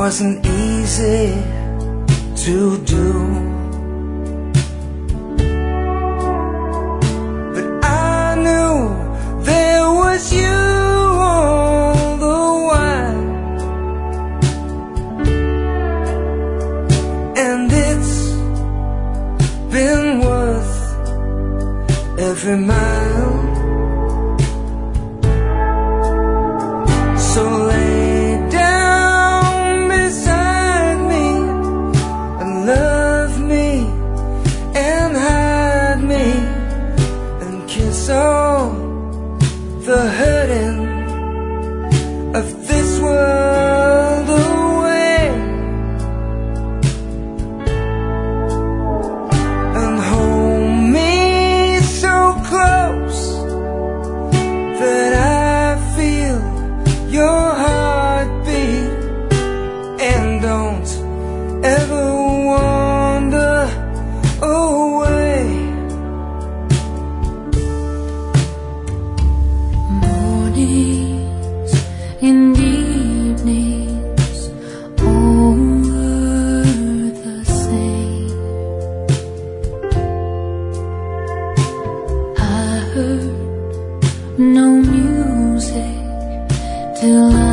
wasn't easy to do, but I knew there was you all the while, and it's been worth every mile. So lay down beside me and love me and hide me and kiss all the hurting of this world away, and hold me so close that I feel your heartbeat, and don't ever wander away. Mornings and evenings, all were the same. I heard no music till